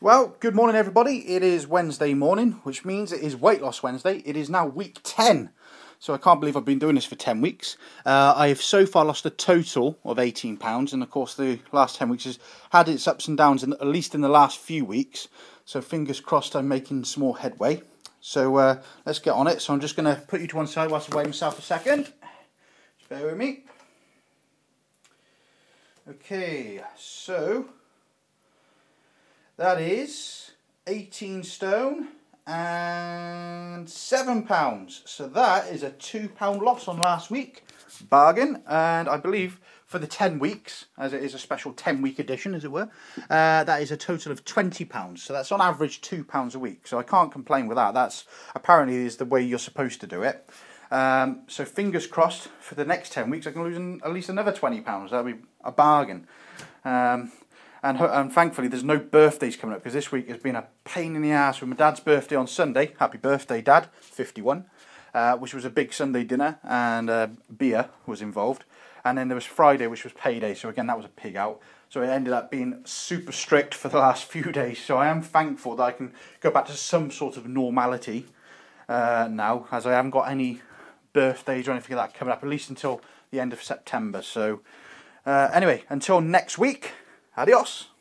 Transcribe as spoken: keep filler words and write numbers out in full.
Well, good morning everybody. It is Wednesday morning, which means it is Weight Loss Wednesday. It is now week ten. So I can't believe I've been doing this for ten weeks. Uh, I have so far lost a total of eighteen pounds, and of course the last ten weeks has had its ups and downs, in, at least in the last few weeks. So fingers crossed I'm making some more headway. So uh, let's get on it. So I'm just going to put you to one side whilst I weigh myself a second. Just bear with me. Okay, so that is eighteen stone and seven pounds. So that is a two pound loss on last week. Bargain. And I believe for the ten weeks, as it is a special ten week edition, as it were, uh, that is a total of twenty pounds. So that's on average two pounds a week. So I can't complain with that. That's apparently is the way you're supposed to do it. Um, so fingers crossed for the next ten weeks I can lose an, at least another twenty pounds. That would be a bargain. Um, And, and thankfully there's no birthdays coming up, because this week has been a pain in the ass with my dad's birthday on Sunday. Happy birthday, Dad, fifty-one, uh, which was a big Sunday dinner, and uh, beer was involved. And then there was Friday, which was payday, so again that was a pig out. So it ended up being super strict for the last few days. So I am thankful that I can go back to some sort of normality uh, now, as I haven't got any birthdays or anything like that coming up, at least until the end of September. So uh, anyway, until next week, adios.